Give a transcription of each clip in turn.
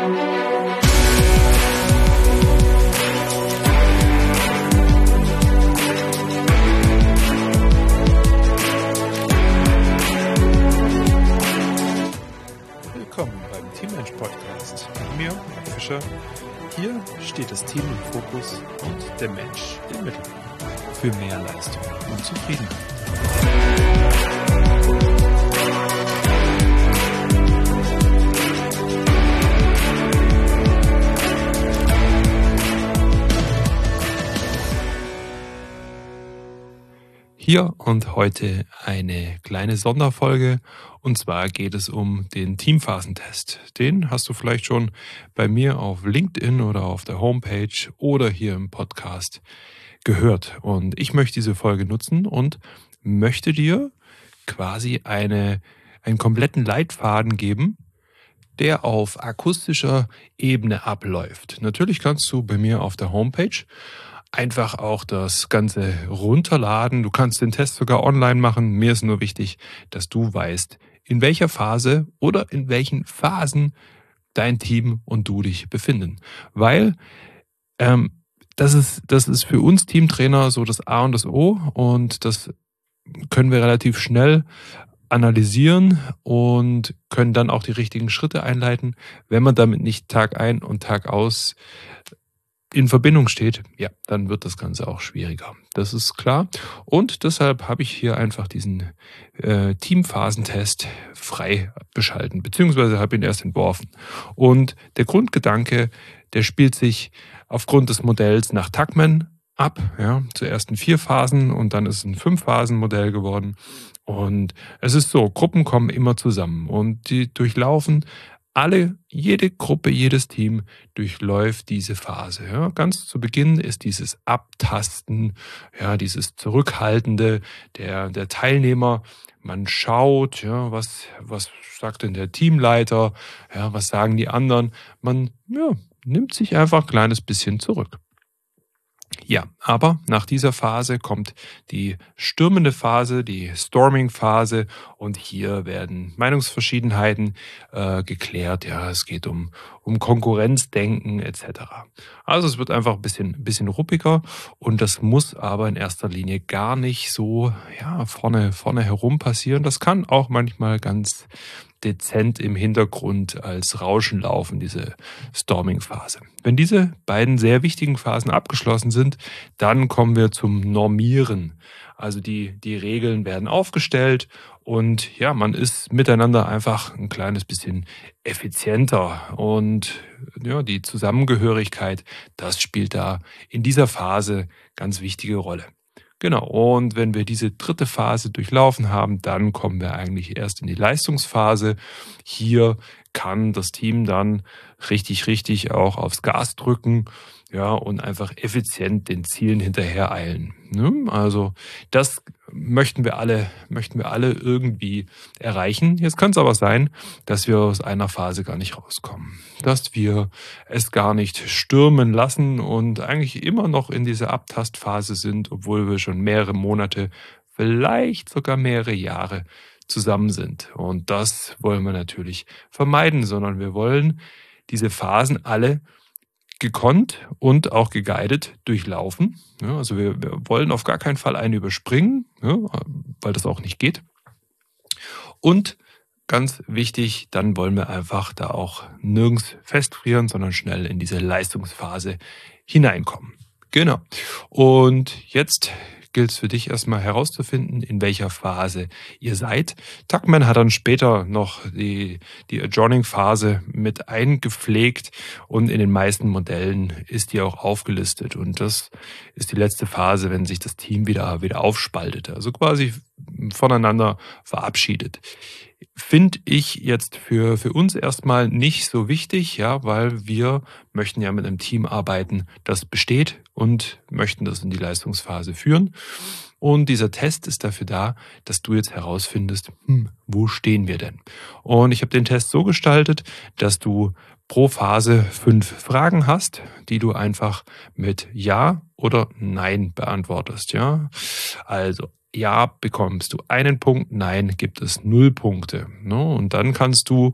Willkommen beim Teammensch Podcast mit mir, Marc Fischer. Hier steht das Team im Fokus und der Mensch im Mittelpunkt für mehr Leistung und Zufriedenheit. Hier und heute eine kleine Sonderfolge, und zwar geht es um den Teamphasentest. Den hast du vielleicht schon bei mir auf LinkedIn oder auf der Homepage oder hier im Podcast gehört. Und ich möchte diese Folge nutzen und möchte dir quasi einen kompletten Leitfaden geben, der auf akustischer Ebene abläuft. Natürlich kannst du bei mir auf der Homepage einfach auch das Ganze runterladen. Du kannst den Test sogar online machen. Mir ist nur wichtig, dass du weißt, in welcher Phase oder in welchen Phasen dein Team und du dich befinden. Weil das ist für uns Teamtrainer so das A und das O, und das können wir relativ schnell analysieren und können dann auch die richtigen Schritte einleiten. Wenn man damit nicht Tag ein und Tag aus in Verbindung steht, ja, dann wird das Ganze auch schwieriger. Das ist klar. Und deshalb habe ich hier einfach diesen Teamphasentest frei geschalten, beziehungsweise habe ihn erst entworfen. Und der Grundgedanke, der spielt sich aufgrund des Modells nach Tuckman ab. Ja, zuerst in 4 Phasen und dann ist es ein 5-Phasen-Modell geworden. Und es ist so, Gruppen kommen immer zusammen und die durchlaufen jede Gruppe, jedes Team durchläuft diese Phase. Ja. Ganz zu Beginn ist dieses Abtasten, ja, dieses Zurückhaltende der Teilnehmer. Man schaut, ja, was sagt denn der Teamleiter, ja, was sagen die anderen. Man nimmt sich einfach ein kleines bisschen zurück. Ja, aber nach dieser Phase kommt die stürmende Phase, die Storming-Phase, und hier werden Meinungsverschiedenheiten geklärt. Ja, es geht um Konkurrenzdenken etc. Also es wird einfach ein bisschen ruppiger, und das muss aber in erster Linie gar nicht so vorne herum passieren. Das kann auch manchmal ganz dezent im Hintergrund als Rauschen laufen, diese Storming-Phase. Wenn diese beiden sehr wichtigen Phasen abgeschlossen sind, dann kommen wir zum Normieren. Also die Regeln werden aufgestellt und ja, man ist miteinander einfach ein kleines bisschen effizienter, und ja, die Zusammengehörigkeit, das spielt da in dieser Phase ganz wichtige Rolle. Genau, und wenn wir diese 3. Phase durchlaufen haben, dann kommen wir eigentlich erst in die Leistungsphase. Hier kann das Team dann richtig auch aufs Gas drücken, ja, und einfach effizient den Zielen hinterher eilen. Ne? Also das möchten wir alle irgendwie erreichen. Jetzt kann es aber sein, dass wir aus einer Phase gar nicht rauskommen, dass wir es gar nicht stürmen lassen und eigentlich immer noch in dieser Abtastphase sind, obwohl wir schon mehrere Monate, vielleicht sogar mehrere Jahre zusammen sind. Und das wollen wir natürlich vermeiden, sondern wir wollen diese Phasen alle gekonnt und auch geguidet durchlaufen. Ja, also wir wollen auf gar keinen Fall eine überspringen, ja, weil das auch nicht geht. Und ganz wichtig, dann wollen wir einfach da auch nirgends festfrieren, sondern schnell in diese Leistungsphase hineinkommen. Genau. Und jetzt gilt es für dich erstmal herauszufinden, in welcher Phase ihr seid. Tuckman hat dann später noch die Adjourning-Phase mit eingepflegt, und in den meisten Modellen ist die auch aufgelistet. Und das ist die letzte Phase, wenn sich das Team wieder aufspaltet, also quasi voneinander verabschiedet. Finde ich jetzt für uns erstmal nicht so wichtig, ja, weil wir möchten ja mit einem Team arbeiten, das besteht, und möchten das in die Leistungsphase führen. Und dieser Test ist dafür da, dass du jetzt herausfindest, wo stehen wir denn? Und ich habe den Test so gestaltet, dass du pro Phase 5 Fragen hast, die du einfach mit Ja oder Nein beantwortest, ja. Also Ja bekommst du 1 Punkt, Nein gibt es 0 Punkte. Ne? Und dann kannst du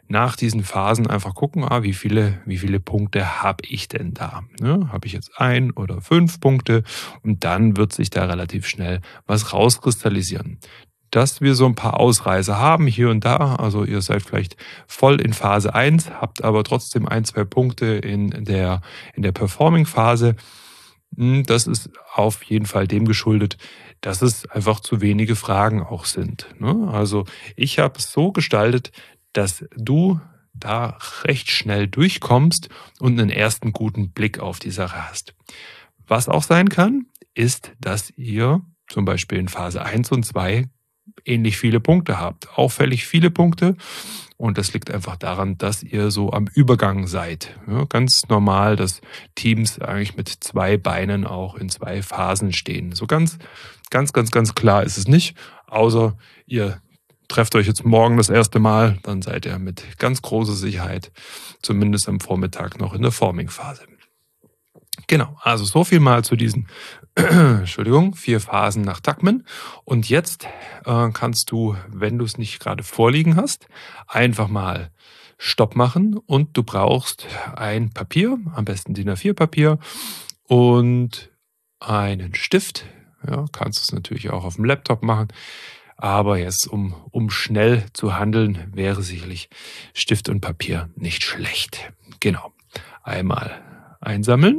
nach diesen Phasen einfach gucken, wie viele Punkte habe ich denn da? Ne? Habe ich jetzt 1 oder 5 Punkte? Und dann wird sich da relativ schnell was rauskristallisieren. Dass wir so ein paar Ausreißer haben hier und da, also ihr seid vielleicht voll in Phase 1, habt aber trotzdem 1, 2 Punkte in der Performing-Phase. Das ist auf jeden Fall dem geschuldet, dass es einfach zu wenige Fragen auch sind, ne? Also, ich habe es so gestaltet, dass du da recht schnell durchkommst und einen ersten guten Blick auf die Sache hast. Was auch sein kann, ist, dass ihr zum Beispiel in Phase 1 und 2 ähnlich viele Punkte habt, auffällig viele Punkte. Und das liegt einfach daran, dass ihr so am Übergang seid. Ja, ganz normal, dass Teams eigentlich mit 2 Beinen auch in 2 Phasen stehen. So ganz klar ist es nicht, außer ihr trefft euch jetzt morgen das erste Mal, dann seid ihr mit ganz großer Sicherheit zumindest am Vormittag noch in der Forming-Phase. Genau, also so viel mal zu diesen Entschuldigung, 4 Phasen nach Tuckman. Und jetzt kannst du, wenn du es nicht gerade vorliegen hast, einfach mal Stopp machen und du brauchst ein Papier, am besten DIN A4-Papier und einen Stift. Ja, kannst du es natürlich auch auf dem Laptop machen, aber jetzt, um schnell zu handeln, wäre sicherlich Stift und Papier nicht schlecht. Genau, einmal einsammeln.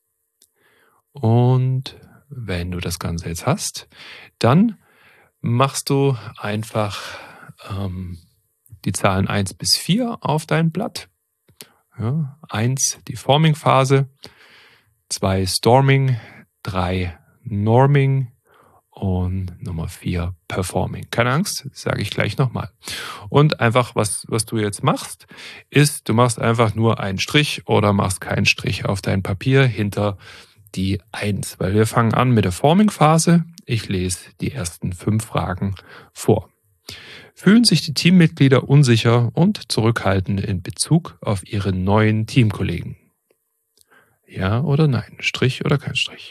Und wenn du das Ganze jetzt hast, dann machst du einfach die Zahlen 1 bis 4 auf dein Blatt. Ja, 1 die Forming-Phase, 2 Storming, 3 Norming und Nummer 4 Performing. Keine Angst, sage ich gleich nochmal. Und einfach, was du jetzt machst, ist, du machst einfach nur einen Strich oder machst keinen Strich auf dein Papier hinter die 1, weil wir fangen an mit der Forming-Phase. Ich lese die ersten 5 Fragen vor. Fühlen sich die Teammitglieder unsicher und zurückhaltend in Bezug auf ihre neuen Teamkollegen? Ja oder nein? Strich oder kein Strich?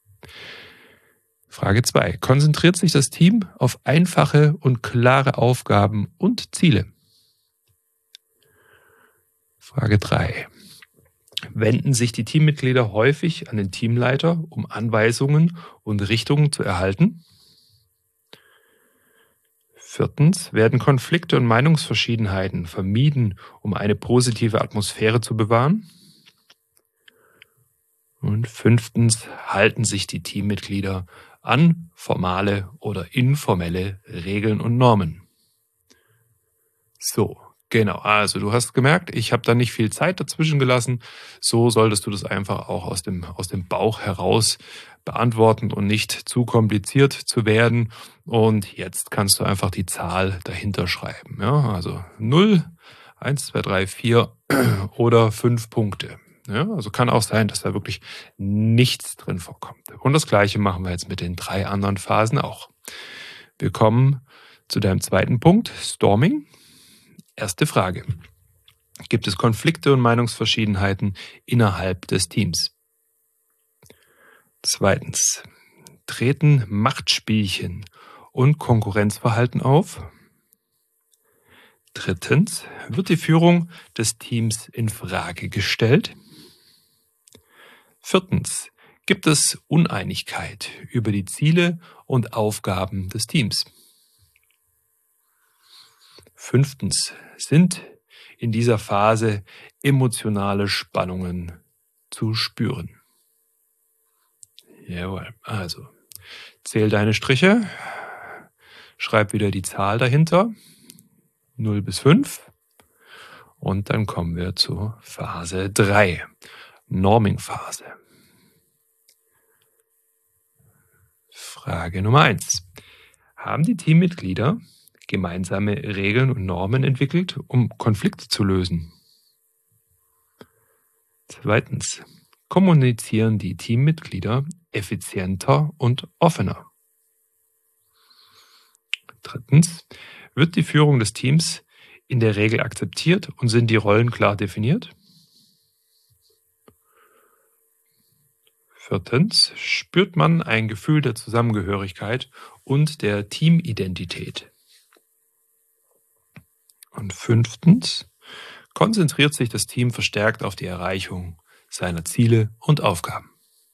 Frage 2. Konzentriert sich das Team auf einfache und klare Aufgaben und Ziele? Frage 3. Wenden sich die Teammitglieder häufig an den Teamleiter, um Anweisungen und Richtungen zu erhalten? 4. Werden Konflikte und Meinungsverschiedenheiten vermieden, um eine positive Atmosphäre zu bewahren? Und 5. Halten sich die Teammitglieder an formale oder informelle Regeln und Normen? So, genau. Also du hast gemerkt, ich habe da nicht viel Zeit dazwischen gelassen. So solltest du das einfach auch aus dem Bauch heraus beantworten und nicht zu kompliziert zu werden. Und jetzt kannst du einfach die Zahl dahinter schreiben. Ja, also 0, 1, 2, 3, 4 oder 5 Punkte. Ja, also kann auch sein, dass da wirklich nichts drin vorkommt. Und das Gleiche machen wir jetzt mit den 3 anderen Phasen auch. Wir kommen zu deinem zweiten Punkt, Storming. Erste Frage. Gibt es Konflikte und Meinungsverschiedenheiten innerhalb des Teams? 2. Treten Machtspielchen und Konkurrenzverhalten auf? 3. Wird die Führung des Teams in Frage gestellt? 4. Gibt es Uneinigkeit über die Ziele und Aufgaben des Teams? 5. Sind in dieser Phase emotionale Spannungen zu spüren? Jawohl, also zähl deine Striche, schreib wieder die Zahl dahinter, 0 bis 5 und dann kommen wir zur Phase 3, Norming-Phase. Frage Nummer 1. Haben die Teammitglieder gemeinsame Regeln und Normen entwickelt, um Konflikte zu lösen? 2. Kommunizieren die Teammitglieder effizienter und offener? 3. Wird die Führung des Teams in der Regel akzeptiert und sind die Rollen klar definiert? 4. Spürt man ein Gefühl der Zusammengehörigkeit und der Teamidentität? Und 5. konzentriert sich das Team verstärkt auf die Erreichung seiner Ziele und Aufgaben.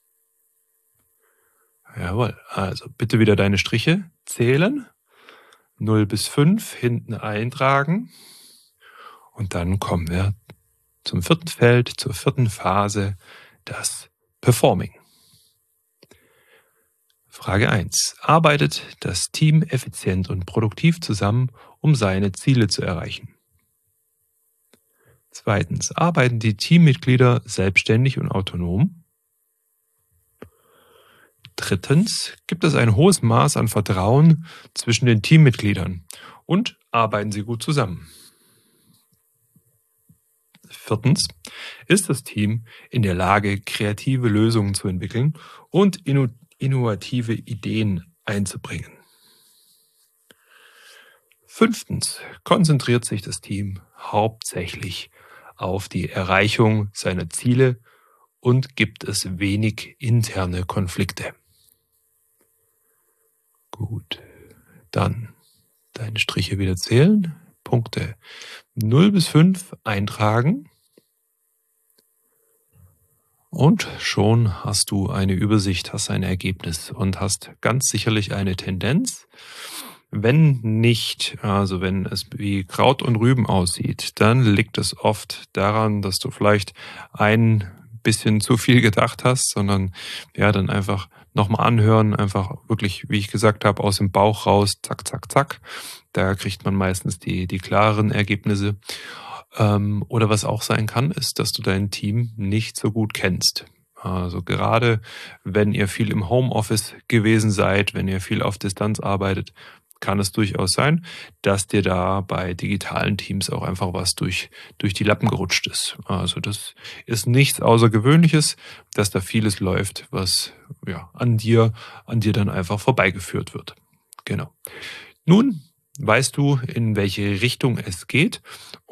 Jawohl, also bitte wieder deine Striche zählen, 0 bis 5 hinten eintragen und dann kommen wir zum 4. Feld, zur 4. Phase, das Performing. Frage 1. Arbeitet das Team effizient und produktiv zusammen, um seine Ziele zu erreichen? 2. Arbeiten die Teammitglieder selbstständig und autonom? 3. Gibt es ein hohes Maß an Vertrauen zwischen den Teammitgliedern und arbeiten sie gut zusammen? 4. Ist das Team in der Lage, kreative Lösungen zu entwickeln und innovative Ideen einzubringen? 5. Konzentriert sich das Team hauptsächlich auf die Erreichung seiner Ziele und gibt es wenig interne Konflikte? Gut, dann deine Striche wieder zählen, Punkte 0 bis 5 eintragen und schon hast du eine Übersicht, hast ein Ergebnis und hast ganz sicherlich eine Tendenz. Wenn nicht, also wenn es wie Kraut und Rüben aussieht, dann liegt es oft daran, dass du vielleicht ein bisschen zu viel gedacht hast, sondern ja, dann einfach nochmal anhören, einfach wirklich, wie ich gesagt habe, aus dem Bauch raus, zack, zack, zack. Da kriegt man meistens die klaren Ergebnisse. Oder was auch sein kann, ist, dass du dein Team nicht so gut kennst. Also gerade wenn ihr viel im Homeoffice gewesen seid, wenn ihr viel auf Distanz arbeitet, kann es durchaus sein, dass dir da bei digitalen Teams auch einfach was durch die Lappen gerutscht ist. Also das ist nichts Außergewöhnliches, dass da vieles läuft, was ja an dir dann einfach vorbeigeführt wird. Genau. Nun weißt du, in welche Richtung es geht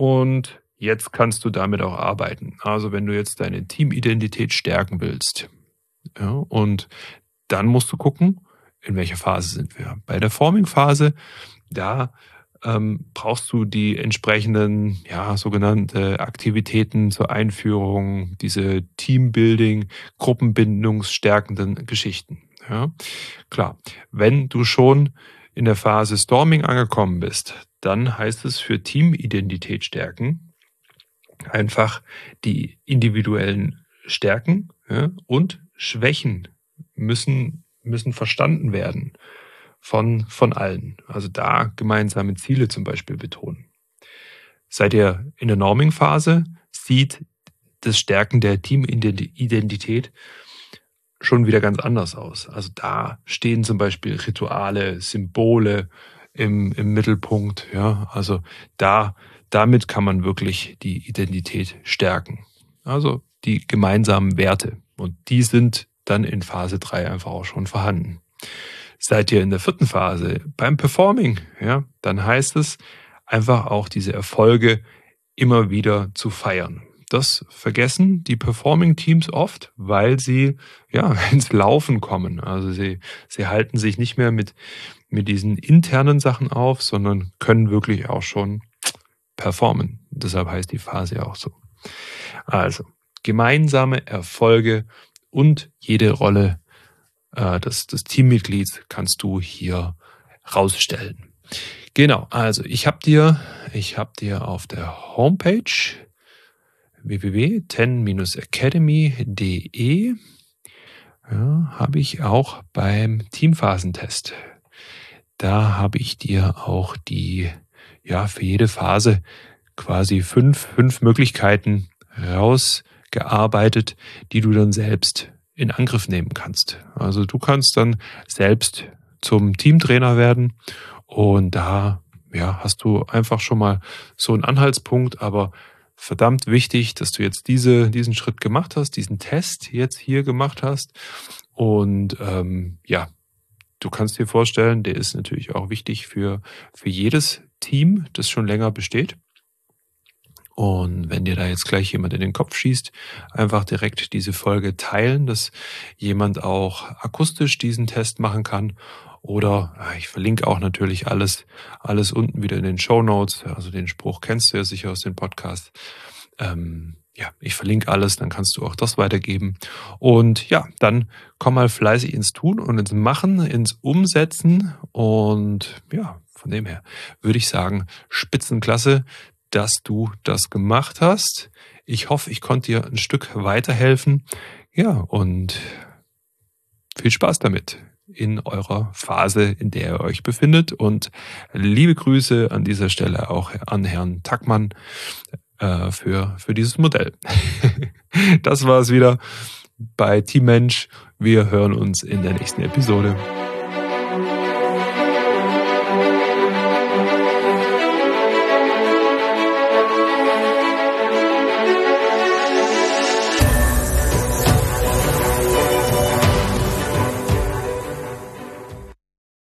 und jetzt kannst du damit auch arbeiten. Also wenn du jetzt deine Teamidentität stärken willst, ja, und dann musst du gucken, in welcher Phase sind wir. Bei der Forming-Phase, da brauchst du die entsprechenden, ja, sogenannte Aktivitäten zur Einführung, diese Teambuilding, gruppenbindungsstärkenden Geschichten. Ja. Klar, wenn du schon in der Phase Storming angekommen bist, dann heißt es für Teamidentität stärken einfach die individuellen Stärken, ja, und Schwächen müssen verstanden werden von allen. Also da gemeinsame Ziele zum Beispiel betonen. Seid ihr in der Norming-Phase, sieht das Stärken der Teamidentität schon wieder ganz anders aus. Also da stehen zum Beispiel Rituale, Symbole im Mittelpunkt. Ja, also damit kann man wirklich die Identität stärken. Also die gemeinsamen Werte. Und die sind dann in Phase 3 einfach auch schon vorhanden. Seid ihr in der 4. Phase beim Performing, ja, dann heißt es einfach auch diese Erfolge immer wieder zu feiern. Das vergessen die Performing-Teams oft, weil sie ja ins Laufen kommen. Also sie halten sich nicht mehr mit diesen internen Sachen auf, sondern können wirklich auch schon performen. Deshalb heißt die Phase ja auch so. Also gemeinsame Erfolge und jede Rolle des Teammitglieds kannst du hier rausstellen. Genau, also ich habe dir auf der Homepage www.ten-academy.de habe ich auch beim Teamphasentest. Da habe ich dir auch für jede Phase quasi fünf Möglichkeiten rausgearbeitet, die du dann selbst in Angriff nehmen kannst. Also du kannst dann selbst zum Teamtrainer werden und da hast du einfach schon mal so einen Anhaltspunkt, aber verdammt wichtig, dass du jetzt diesen Schritt gemacht hast, diesen Test jetzt hier gemacht hast und du kannst dir vorstellen, der ist natürlich auch wichtig für jedes Team, das schon länger besteht. Und wenn dir da jetzt gleich jemand in den Kopf schießt, einfach direkt diese Folge teilen, dass jemand auch akustisch diesen Test machen kann Oder ich verlinke auch natürlich alles unten wieder in den Shownotes. Also den Spruch kennst du ja sicher aus dem Podcast. Ja, ich verlinke alles, dann kannst du auch das weitergeben. Und ja, dann komm mal fleißig ins Tun und ins Machen, ins Umsetzen. Und ja, von dem her würde ich sagen, Spitzenklasse, dass du das gemacht hast. Ich hoffe, ich konnte dir ein Stück weiterhelfen. Ja, und viel Spaß damit in eurer Phase, in der ihr euch befindet. Und liebe Grüße an dieser Stelle auch an Herrn Tackmann für dieses Modell. Das war es wieder bei Team Mensch. Wir hören uns in der nächsten Episode.